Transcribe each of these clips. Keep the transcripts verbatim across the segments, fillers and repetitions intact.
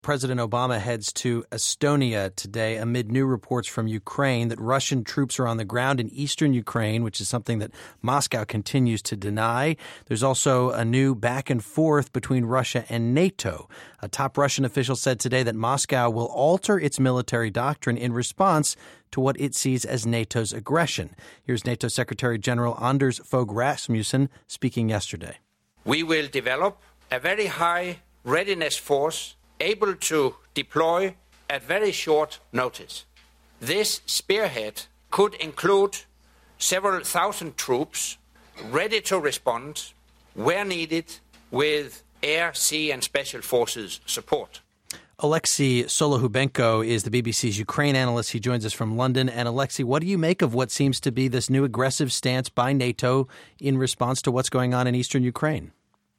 President Obama heads to Estonia today amid new reports from Ukraine that Russian troops are on the ground in eastern Ukraine, which is something that Moscow continues to deny. There's also a new back and forth between Russia and NATO. A top Russian official said today that Moscow will alter its military doctrine in response to what it sees as NATO's aggression. Here's NATO Secretary General Anders Fogh Rasmussen speaking yesterday. We will develop a very high readiness force able to deploy at very short notice. This spearhead could include several thousand troops ready to respond where needed with air, sea and special forces support. Alexei Solohubenko is the B B C's Ukraine analyst. He joins us from London. And Alexei, what do you make of what seems to be this new aggressive stance by NATO in response to what's going on in eastern Ukraine?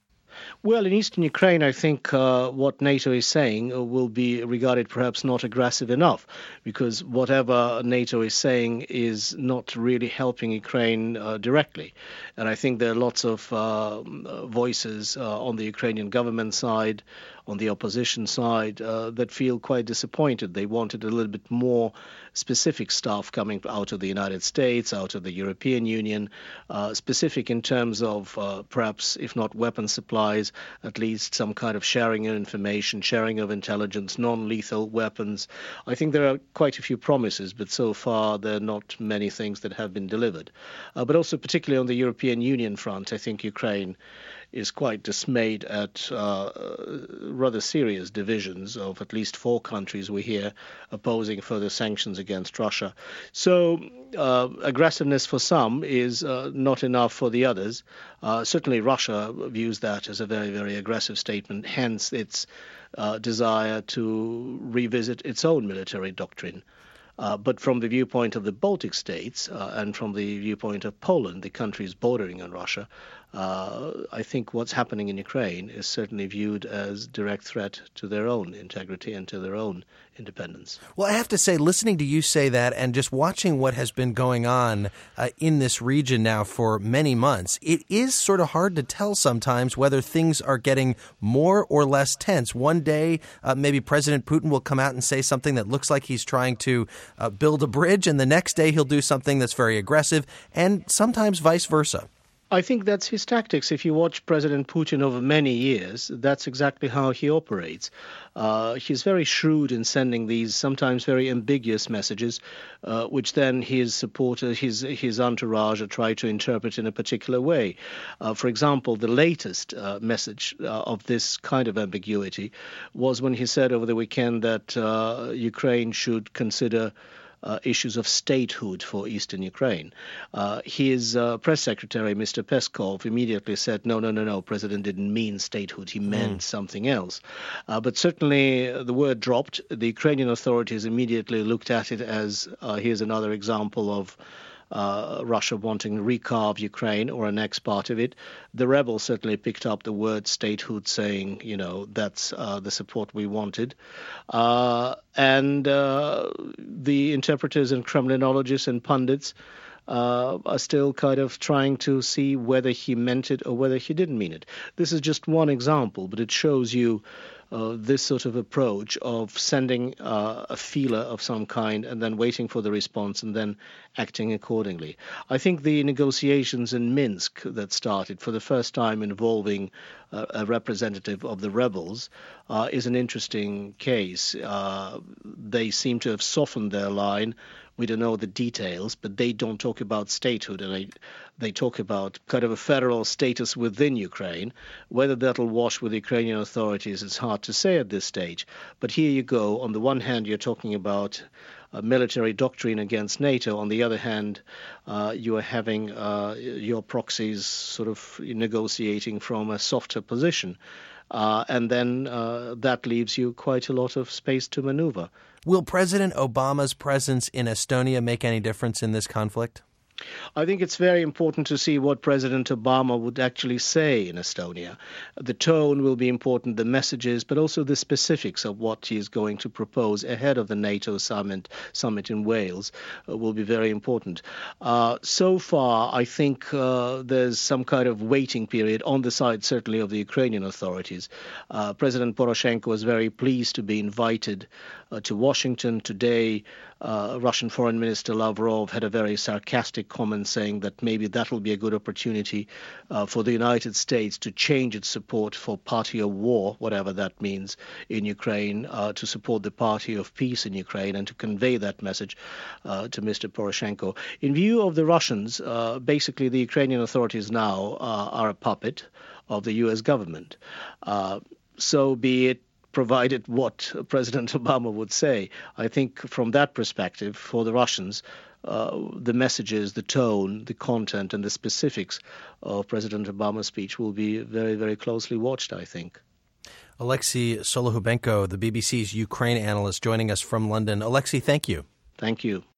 Well, in eastern Ukraine, I think uh, what NATO is saying uh, will be regarded perhaps not aggressive enough, because whatever NATO is saying is not really helping Ukraine uh, directly. And I think there are lots of uh, voices uh, on the Ukrainian government side, on the opposition side, uh, that feel quite disappointed. They wanted a little bit more specific stuff coming out of the United States, out of the European Union, uh, specific in terms of uh, perhaps, if not weapon supplies, at least some kind of sharing of information, sharing of intelligence, non-lethal weapons. I think there are quite a few promises, but so far there are not many things that have been delivered. Uh, but also particularly on the European Union front, I think Ukraine is quite dismayed at uh, rather serious divisions of at least four countries we hear opposing further sanctions against Russia. So uh, aggressiveness for some is uh, not enough for the others. Uh, certainly Russia views that as a very, very aggressive statement, hence its uh, desire to revisit its own military doctrine. Uh, but from the viewpoint of the Baltic states uh, and from the viewpoint of Poland, the countries bordering on Russia, uh, I think what's happening in Ukraine is certainly viewed as direct threat to their own integrity and to their own independence. Well, I have to say, listening to you say that and just watching what has been going on uh, in this region now for many months, it is sort of hard to tell sometimes whether things are getting more or less tense. One day, uh, maybe President Putin will come out and say something that looks like he's trying to uh, build a bridge, and the next day he'll do something that's very aggressive, and sometimes vice versa. I think that's his tactics. If you watch President Putin over many years, that's exactly how he operates. Uh, he's very shrewd in sending these sometimes very ambiguous messages, uh, which then his supporters, his his entourage, are trying to interpret in a particular way. Uh, for example, the latest uh, message uh, of this kind of ambiguity was when he said over the weekend that uh, Ukraine should consider Uh, issues of statehood for eastern Ukraine. Uh, his uh, press secretary, Mister Peskov, immediately said, no, no, no, no, President didn't mean statehood. He meant mm. something else. Uh, but certainly the word dropped. The Ukrainian authorities immediately looked at it as, uh, here's another example of Uh, Russia wanting to recarve Ukraine or annex part of it. The rebels certainly picked up the word statehood, saying, you know, that's uh, the support we wanted. Uh, and uh, the interpreters and Kremlinologists and pundits uh, are still kind of trying to see whether he meant it or whether he didn't mean it. This is just one example, but it shows you Uh, this sort of approach of sending uh, a feeler of some kind and then waiting for the response and then acting accordingly. I think the negotiations in Minsk that started for the first time involving uh, a representative of the rebels uh, is an interesting case. Uh, they seem to have softened their line. We don't know the details, but they don't talk about statehood, and they, they talk about kind of a federal status within Ukraine. Whether that'll wash with the Ukrainian authorities is hard to say at this stage. But here you go. On the one hand, you're talking about a military doctrine against NATO. On the other hand, uh, you are having uh, your proxies sort of negotiating from a softer position. Uh, and then uh, that leaves you quite a lot of space to maneuver. Will President Obama's presence in Estonia make any difference in this conflict? I think it's very important to see what President Obama would actually say in Estonia. The tone will be important, the messages, but also the specifics of what he is going to propose ahead of the NATO summit, summit in Wales uh, will be very important. Uh, so far, I think uh, there's some kind of waiting period on the side, certainly, of the Ukrainian authorities. Uh, President Poroshenko was very pleased to be invited uh, to Washington today. Uh, Russian Foreign Minister Lavrov had a very sarcastic comment saying that maybe that will be a good opportunity uh, for the United States to change its support for party of war, whatever that means, in Ukraine, uh, to support the party of peace in Ukraine and to convey that message uh, to Mister Poroshenko. In view of the Russians, uh, basically the Ukrainian authorities now uh, are a puppet of the U S government. Uh, so be it provided what President Obama would say. I think from that perspective, for the Russians, uh, the messages, the tone, the content, and the specifics of President Obama's speech will be very, very closely watched, I think. Alexei Solohubenko, the B B C's Ukraine analyst, joining us from London. Alexei, thank you. Thank you.